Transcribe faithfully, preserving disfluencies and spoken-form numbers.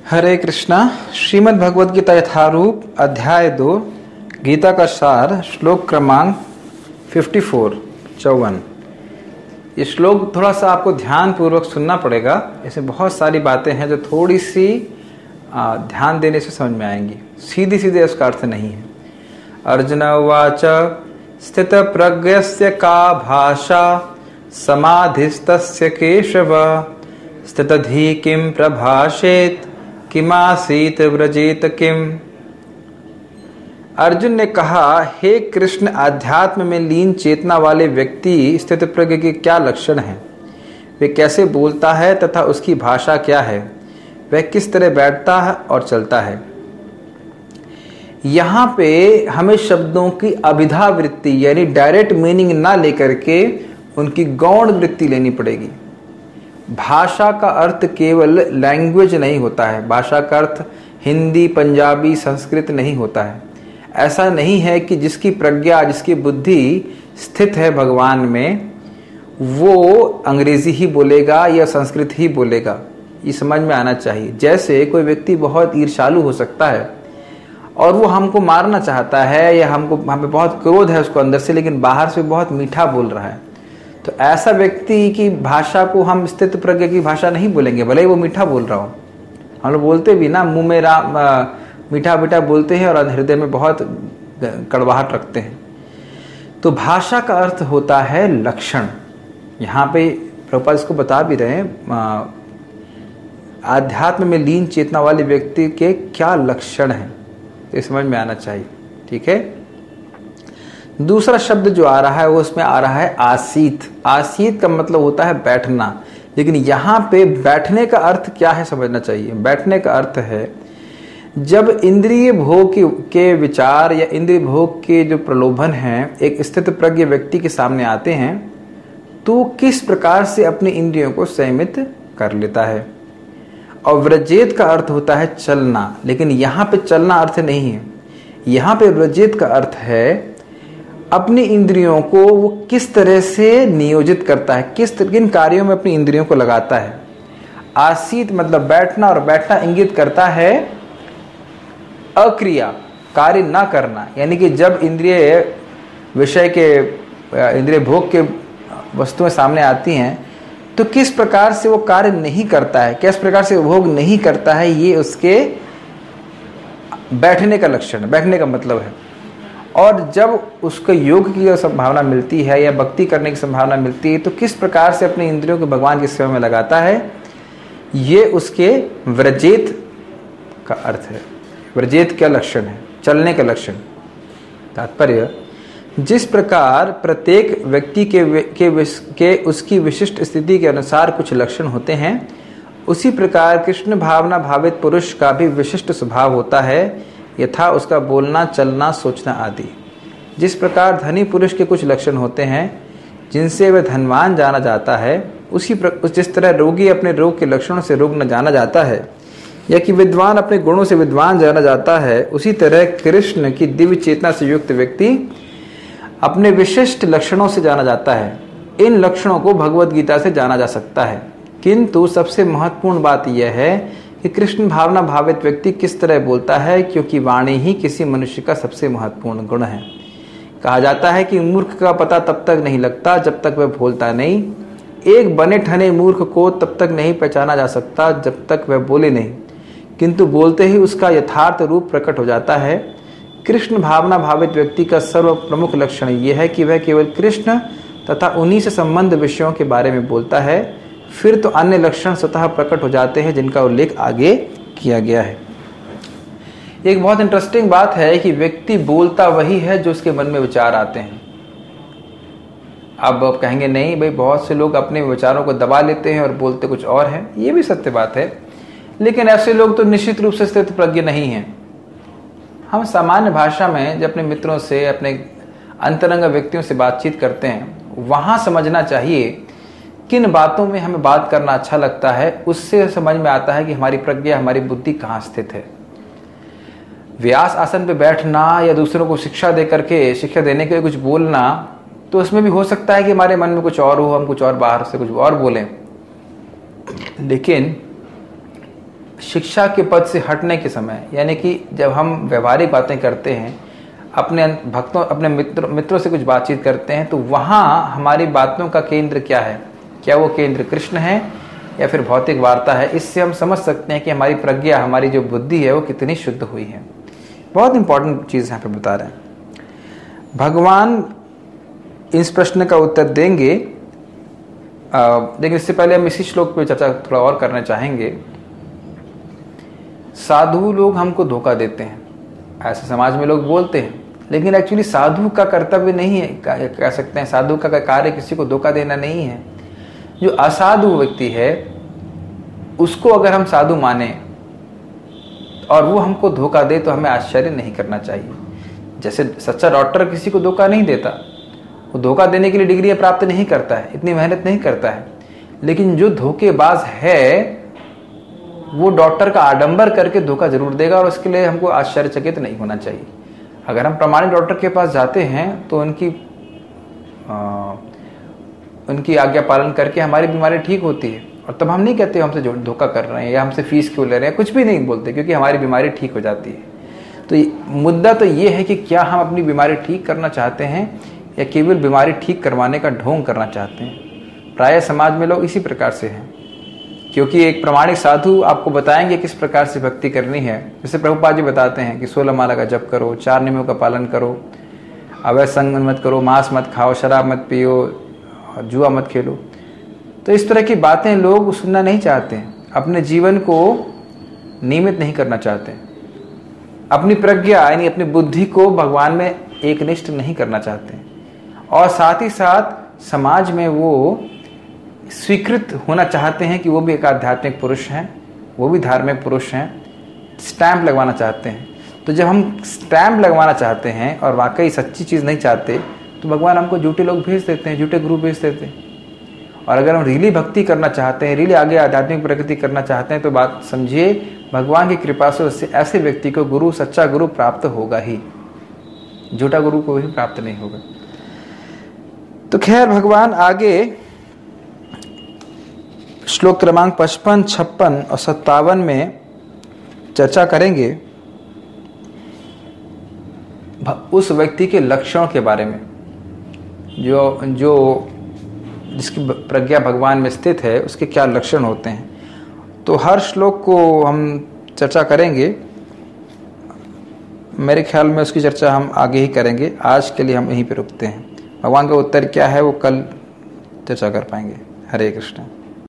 हरे कृष्णा। श्रीमद् भगवद गीता यथारूप अध्याय दो, गीता का सार, श्लोक क्रमांक चौवन चौवन। ये श्लोक थोड़ा सा आपको ध्यान पूर्वक सुनना पड़ेगा। इसमें बहुत सारी बातें हैं जो थोड़ी सी ध्यान देने से समझ में आएंगी, सीधी सीधे उसका अर्थ नहीं है। अर्जुन उवाच स्थित प्रज्ञस्य का भाषा समाधिस्तस्य केशव स्थितधि किम प्रभाषेत किमासीत व्रजेत किम। अर्जुन ने कहा, हे कृष्ण, आध्यात्म में लीन चेतना वाले व्यक्ति स्थित प्रज्ञ के क्या लक्षण हैं, वे कैसे बोलता है तथा उसकी भाषा क्या है, वह किस तरह बैठता है और चलता है। यहाँ पे हमें शब्दों की अभिधा वृत्ति यानी डायरेक्ट मीनिंग ना लेकर के उनकी गौण वृत्ति लेनी पड़ेगी। भाषा का अर्थ केवल लैंग्वेज नहीं होता है, भाषा का अर्थ हिंदी, पंजाबी, संस्कृत नहीं होता है। ऐसा नहीं है कि जिसकी प्रज्ञा, जिसकी बुद्धि स्थित है भगवान में, वो अंग्रेजी ही बोलेगा या संस्कृत ही बोलेगा। ये समझ में आना चाहिए। जैसे कोई व्यक्ति बहुत ईर्ष्यालु हो सकता है और वो हमको मारना चाहता है या हमको हम पे बहुत क्रोध है उसको अंदर से, लेकिन बाहर से बहुत मीठा बोल रहा है, तो ऐसा व्यक्ति की भाषा को हम स्थित प्रज्ञ की भाषा नहीं बोलेंगे, भले ही वो मीठा बोल रहा हो। हम लोग बोलते भी ना, मुंह में राम मीठा मीठा बोलते हैं और हृदय में बहुत कड़वाहट रखते हैं। तो भाषा का अर्थ होता है लक्षण। यहाँ पे प्रभुपाद इसको बता भी रहे हैं, आध्यात्म में लीन चेतना वाले व्यक्ति के क्या लक्षण हैं, ये समझ में आना चाहिए। ठीक है। दूसरा शब्द जो आ रहा है वो उसमें आ रहा है आसीत। आसीत का मतलब होता है बैठना, लेकिन यहाँ पे बैठने का अर्थ क्या है समझना चाहिए। बैठने का अर्थ है जब इंद्रिय भोग के विचार या इंद्रिय भोग के जो प्रलोभन हैं एक स्थित प्रज्ञ व्यक्ति के सामने आते हैं, तो किस प्रकार से अपने इंद्रियों को संयमित कर लेता है। और व्रजेत का अर्थ होता है चलना, लेकिन यहाँ पे चलना अर्थ नहीं है। यहाँ पे व्रजेत का अर्थ है अपनी इंद्रियों को वो किस तरह से नियोजित करता है, किस किन कार्यों में अपनी इंद्रियों को लगाता है। आसीत मतलब बैठना, और बैठना इंगित करता है अक्रिया, कार्य ना करना। यानी कि जब इंद्रिय विषय के इंद्रिय भोग के वस्तुएं सामने आती हैं तो किस प्रकार से वो कार्य नहीं करता है, किस प्रकार से भोग नहीं करता है, ये उसके बैठने का लक्षण, बैठने का मतलब है। और जब उसको योग की संभावना मिलती है या भक्ति करने की संभावना मिलती है तो किस प्रकार से अपने इंद्रियों को भगवान की सेवा में लगाता है, ये उसके व्रजेत का अर्थ है। व्रजेत क्या लक्षण है? चलने का लक्षण। तात्पर्य, जिस प्रकार प्रत्येक व्यक्ति के के, के उसकी विशिष्ट स्थिति के अनुसार कुछ लक्षण होते हैं, उसी प्रकार कृष्ण भावना भावित पुरुष का भी विशिष्ट स्वभाव होता है, यथा उसका बोलना, चलना, सोचना आदि। जिस प्रकार धनी पुरुष के कुछ लक्षण होते हैं जिनसे वह धनवान जाना जाता है, उसी जिस तरह रोगी अपने रोग के लक्षणों से रोग न जाना जाता है या कि विद्वान अपने गुणों से विद्वान जाना जाता है, उसी तरह कृष्ण की दिव्य चेतना से युक्त व्यक्ति अपने विशिष्ट लक्षणों से जाना जाता है। इन लक्षणों को भगवद गीता से जाना जा सकता है, किंतु सबसे महत्वपूर्ण बात यह है कि कृष्ण भावना भावित व्यक्ति किस तरह बोलता है, क्योंकि वाणी ही किसी मनुष्य का सबसे महत्वपूर्ण गुण है। कहा जाता है कि मूर्ख का पता तब तक नहीं लगता जब तक वह बोलता नहीं। एक बने ठने मूर्ख को तब तक नहीं पहचाना जा सकता जब तक वह बोले नहीं, किंतु बोलते ही उसका यथार्थ रूप प्रकट हो जाता है। कृष्ण भावना भावित व्यक्ति का सर्व प्रमुख लक्षण यह है कि वह केवल कृष्ण तथा उन्हीं से संबंध विषयों के बारे में बोलता है, फिर तो अन्य लक्षण स्वतः प्रकट हो जाते हैं जिनका उल्लेख आगे किया गया है। एक बहुत इंटरेस्टिंग बात है कि व्यक्ति बोलता वही है जो उसके मन में विचार आते हैं। अब आप कहेंगे नहीं भाई, बहुत से लोग अपने विचारों को दबा लेते हैं और बोलते कुछ और है। ये भी सत्य बात है, लेकिन ऐसे लोग तो निश्चित रूप से स्थित प्रज्ञ नहीं हैं। हम सामान्य भाषा में जब अपने मित्रों से, अपने अंतरंग व्यक्तियों से बातचीत करते हैं, वहां समझना चाहिए किन बातों में हमें बात करना अच्छा लगता है। उससे समझ में आता है कि हमारी प्रज्ञा, हमारी बुद्धि कहाँ स्थित है। व्यास आसन पे बैठना या दूसरों को शिक्षा दे करके, शिक्षा देने के लिए कुछ बोलना, तो उसमें भी हो सकता है कि हमारे मन में कुछ और हो, हम कुछ और बाहर से कुछ और बोलें। लेकिन शिक्षा के पद से हटने के समय, यानी कि जब हम व्यवहारिक बातें करते हैं, अपने भक्तों अपने मित्र मित्रों से कुछ बातचीत करते हैं, तो वहाँ हमारी बातों का केंद्र क्या है? क्या वो केंद्र कृष्ण है या फिर भौतिक वार्ता है? इससे हम समझ सकते हैं कि हमारी प्रज्ञा, हमारी जो बुद्धि है वो कितनी शुद्ध हुई है। बहुत इंपॉर्टेंट चीज़ यहाँ पे बता रहे हैं। भगवान इस प्रश्न का उत्तर देंगे, लेकिन इससे पहले हम इसी श्लोक पे चर्चा थोड़ा और करना चाहेंगे। साधु लोग हमको धोखा देते हैं, ऐसे समाज में लोग बोलते हैं, लेकिन एक्चुअली साधु का कर्तव्य नहीं है, कह सकते हैं साधु का कार्य किसी को धोखा देना नहीं है। जो असाधु व्यक्ति है उसको अगर हम साधु माने और वो हमको धोखा दे तो हमें आश्चर्य नहीं करना चाहिए। जैसे सच्चा डॉक्टर किसी को धोखा नहीं देता, वो धोखा देने के लिए डिग्री प्राप्त नहीं करता है, इतनी मेहनत नहीं करता है, लेकिन जो धोखेबाज है वो डॉक्टर का आडंबर करके धोखा जरूर देगा और उसके लिए हमको आश्चर्यचकित नहीं होना चाहिए। अगर हम प्रमाणित डॉक्टर के पास जाते हैं तो उनकी आ, उनकी आज्ञा पालन करके हमारी बीमारी ठीक होती है, और तब हम नहीं कहते हमसे धोखा कर रहे हैं या हमसे फीस क्यों ले रहे हैं, कुछ भी नहीं बोलते, क्योंकि हमारी बीमारी ठीक हो जाती है। तो मुद्दा तो ये है कि क्या हम अपनी बीमारी ठीक करना चाहते हैं या केवल बीमारी ठीक करवाने का ढोंग करना चाहते हैं। प्रायः समाज में लोग इसी प्रकार से हैं, क्योंकि एक प्रामाणिक साधु आपको बताएंगे किस प्रकार से भक्ति करनी है। जैसे प्रभुपाद जी बताते हैं कि सोलह माला का जप करो, चार नियमों का पालन करो, अवैध संग मत करो, मांस मत खाओ, शराब मत पियो, जुआ मत खेलो। तो इस तरह की बातें लोग सुनना नहीं चाहते हैं, अपने जीवन को नियमित नहीं करना चाहते, अपनी प्रज्ञा यानी अपनी बुद्धि को भगवान में एकनिष्ठ नहीं करना चाहते, और साथ ही साथ समाज में वो स्वीकृत होना चाहते हैं कि वो भी एक आध्यात्मिक पुरुष हैं, वो भी धार्मिक पुरुष हैं, स्टैंप लगवाना चाहते हैं। तो जब हम स्टैंप लगवाना चाहते हैं और वाकई सच्ची चीज़ नहीं चाहते, तो भगवान हमको झूठे लोग भेज देते हैं, झूठे गुरु भेज देते हैं। और अगर हम रियली भक्ति करना चाहते हैं, रियली आगे आध्यात्मिक प्रगति करना चाहते हैं, तो बात समझिए, भगवान की कृपा से उससे ऐसे व्यक्ति को गुरु, सच्चा गुरु प्राप्त होगा ही, झूठा गुरु को भी प्राप्त नहीं होगा। तो खैर, भगवान आगे श्लोक क्रमांक पचपन, छप्पन और सत्तावन में चर्चा करेंगे उस व्यक्ति के लक्षणों के बारे में, जो जो जिसकी प्रज्ञा भगवान में स्थित है, उसके क्या लक्षण होते हैं। तो हर श्लोक को हम चर्चा करेंगे। मेरे ख्याल में उसकी चर्चा हम आगे ही करेंगे। आज के लिए हम यहीं पे रुकते हैं। भगवान का उत्तर क्या है वो कल चर्चा कर पाएंगे। हरे कृष्ण।